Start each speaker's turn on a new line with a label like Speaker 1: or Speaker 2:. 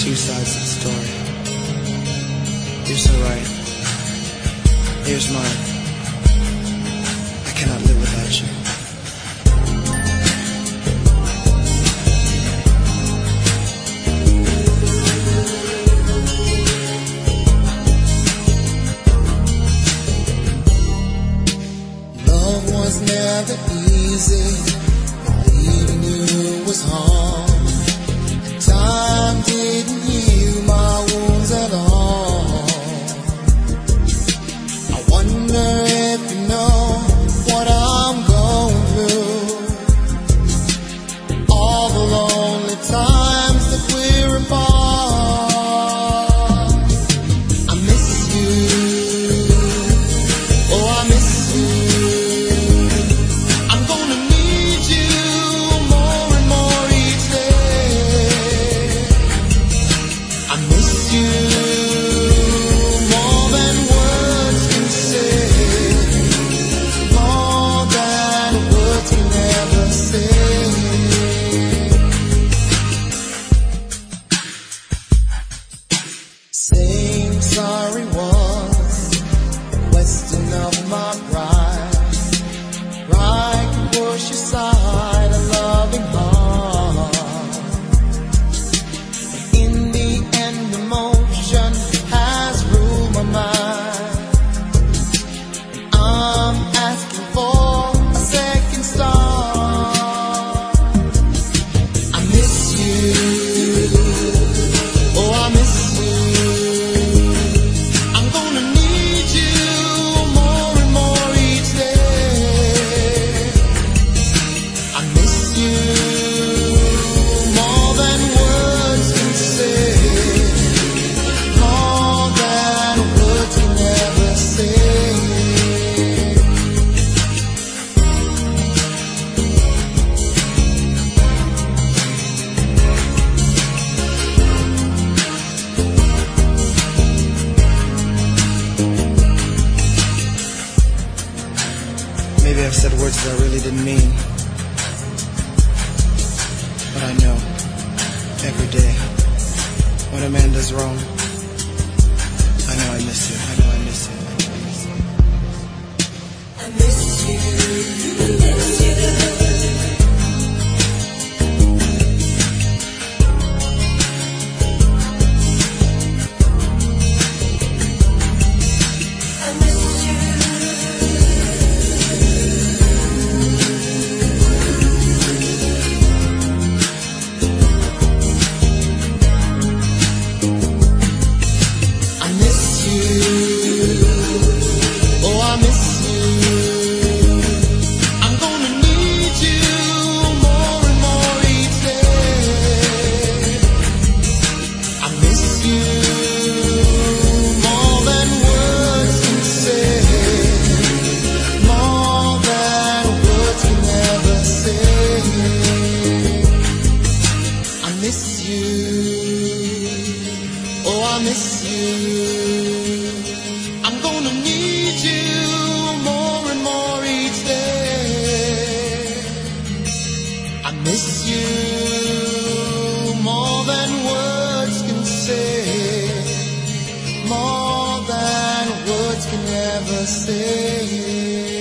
Speaker 1: two sides of the story. You're so right. Here's mine. I cannot live without you.
Speaker 2: Love was never easy. Leaving you was hard. Time didn't heal my wounds at all. I wonder if you know what I'm going through. All the lonely times that we're apart. I miss you. Oh, I miss you. I'm gonna need you more and more each day. I miss you more than words can say, more than words can ever say. Saying sorry was a question of my pride. Pride can push aside a loving heart. In the end, emotion has ruled my mind. I'm asking for a second start. I miss you. Oh, I miss you. I'm gonna need you more and more each day. I miss you more than words can say, more than words can ever say.
Speaker 1: Maybe I've said words that I really didn't mean. But I know, every day, when a man does wrong, I know I miss you. I know I miss you. I miss you.
Speaker 2: I miss you. Oh, I miss you. I'm gonna need you more and more each day. I miss you more than words can say, more than words can ever say. I miss you. Oh, I miss you. I'm gonna need you more and more each day. I miss you more than words can say, more than words can ever say.